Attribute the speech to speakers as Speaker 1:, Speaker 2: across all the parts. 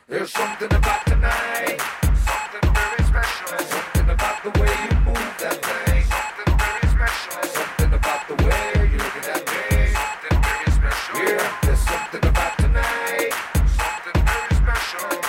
Speaker 1: There's something about tonight, something very special. Something about the way you move that thing, something very special. Something about the way you look at that thing, something very special. Yeah, there's something about tonight, something very special.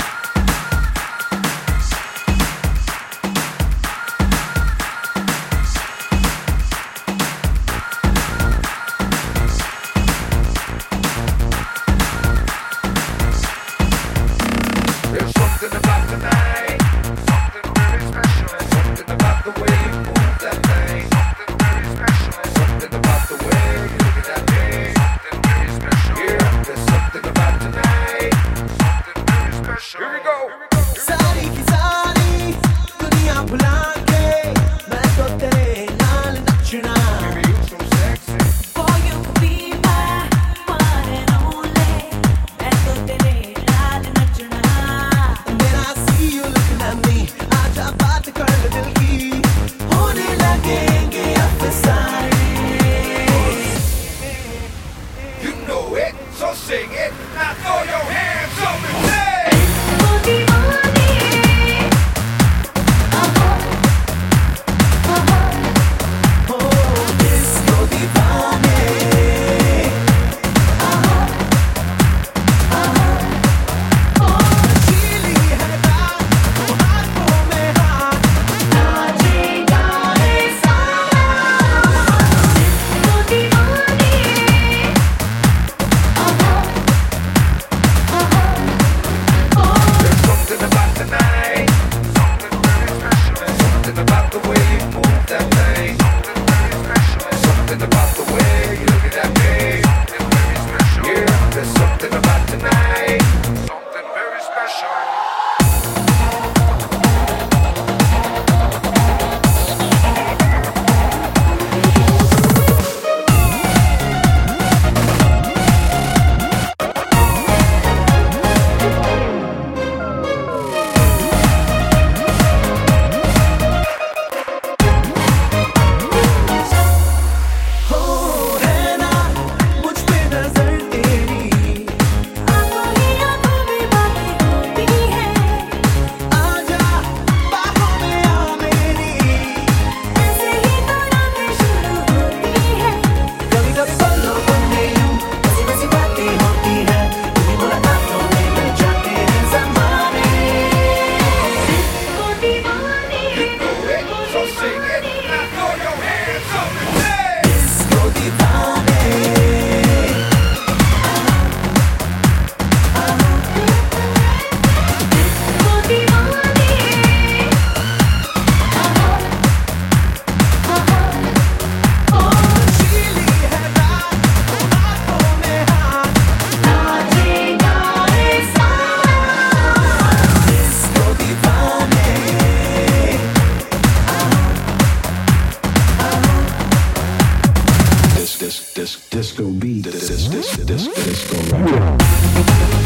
Speaker 1: There's something about tonight, something very special. Something about the way you move that thing, something very special. Something about the way you look at that thing, something very special. Yeah, there's something about tonight, something very special. Here we go.
Speaker 2: सारी की सारी दुनिया भुला के मैं तो तेरे नाल नचना
Speaker 1: Baby, you so sexy.
Speaker 3: For you to be my one and only, मैं तो तेरे नाल नचना.
Speaker 2: मेरा see you looking at me आजा बात कर ले दिल की होने लगेंगे अफसाने
Speaker 1: You know it, so sing it. Now throw your hands up and say.
Speaker 3: वो दीवानी,
Speaker 2: हो disco दीवाने चीली है रात वो हाथों में हाथ
Speaker 3: नाचेगा रे सारा. वो दीवानी,
Speaker 1: There's something about tonight, something very special. Something about the way you move that thing, something very special. Something about the way you look at that thing, something very special. Yeah, there's something about tonight, something very special.
Speaker 2: हो है ना मुझ पे नजर तेरी
Speaker 3: आंखों ही आंखों में बातें होती है.
Speaker 2: आजा बाहों में आ मेरी
Speaker 3: ऐसे ही तो रातें शुरू होती है.
Speaker 2: कभी कभी पलों में यूं ऐसी वैसी बातें होती हैं तुम्हीं मुलाकातों में मिल जाते हैं ज़माने
Speaker 3: वो दीवानी,
Speaker 1: So sing it, now throw your hands up and say.
Speaker 2: disco दीवाने
Speaker 3: वो दीवानी,
Speaker 2: चीली है रात वो हाथों में हाथ
Speaker 3: नाचेगा रे सारा.
Speaker 2: disco दीवाने
Speaker 4: Disco beat, disco rock.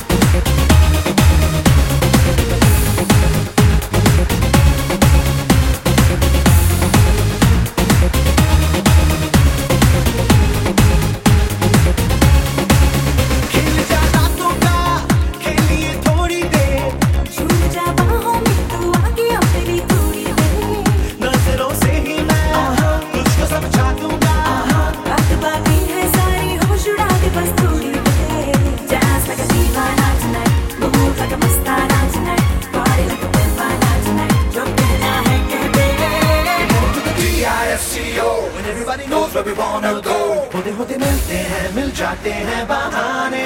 Speaker 2: खिल जा रातों का खेलिए थोड़ी देर
Speaker 3: छू जा बाहों में तू आके अपनी थोड़ी देर.
Speaker 2: नजरों से ही मैं तुझको समझा दूंगा
Speaker 3: बात बाकी है सारी होश उड़ा दे बस थोड़ी देर. Dance like a दीवाना tonight, move like a Mastana tonight, party like a दीवाना tonight. जो कहना है कह दे.
Speaker 1: D-I-S-C-O,
Speaker 2: When everybody
Speaker 1: knows where we wanna go.
Speaker 2: होते होते मिलते हैं मिल जाते हैं बहाने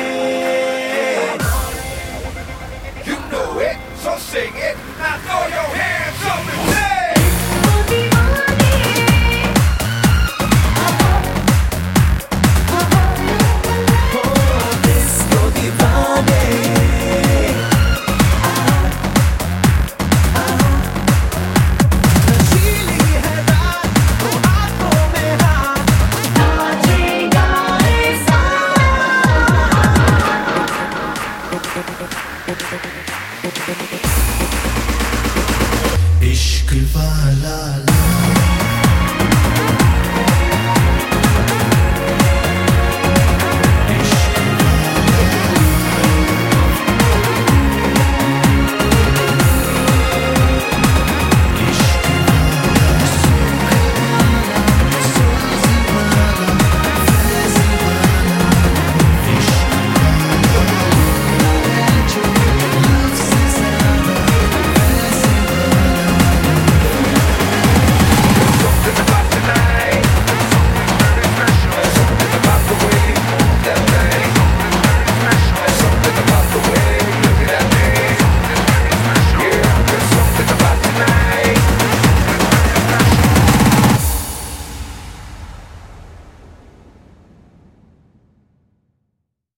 Speaker 1: You know it, so sing it. Now throw your hands up and say.
Speaker 3: वो दीवानी,
Speaker 2: हो disco दीवाने चीली है रात वो हाथों में हाथ
Speaker 3: नाचेगा रे सारा.
Speaker 2: इश्क वाला